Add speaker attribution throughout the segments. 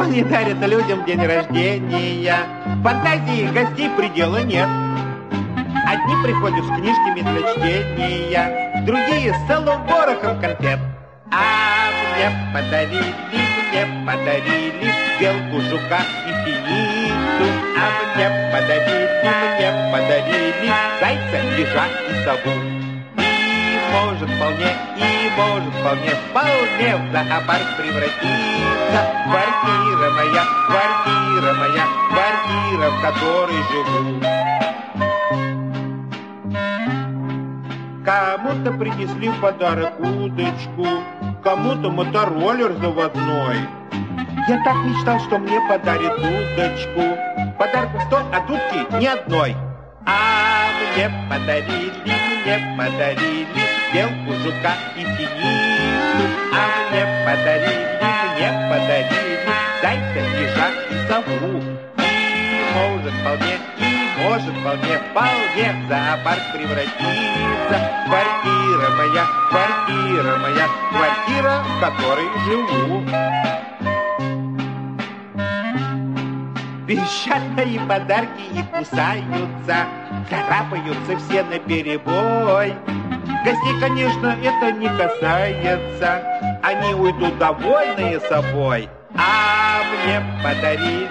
Speaker 1: не дарит людям день рождения. Фантазии гостей предела нет. Одни приходят с книжками для чтения, другие с целым ворохом конфет. А мне подарили белку, жука и синицу. А мне подарили зайца, ежа и сову. И может вполне в зоопарк превратиться. Квартира моя, квартира, в которой живу. Кому-то принесли в подарок удочку, кому-то мотороллер заводной. Я так мечтал, что мне подарят удочку. Подарков 100, а удки ни одной. А мне подарили белку, жука и синицу. А мне подарили зайца, ежа и сову. И может вполне в зоопарк превратиться. Квартира моя, квартира, в которой живу. Пищат мои подарки и кусаются, царапаются все наперебой. Гостей, конечно, это не касается, они уйдут довольные собой. А мне подарили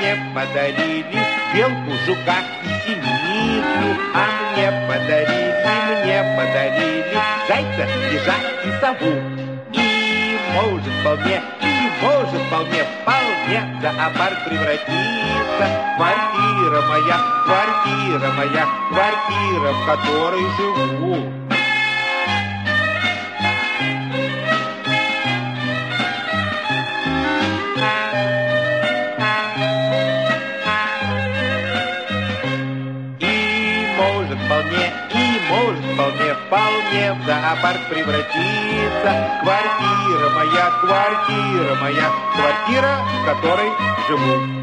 Speaker 1: белку, жука и синицу. А мне подарили зайца, ежа и сову. И может вполне в зоопарк превратиться. Квартира моя, квартира, в которой живу. Вполне в зоопарк превратиться. Квартира моя, квартира, в которой живу.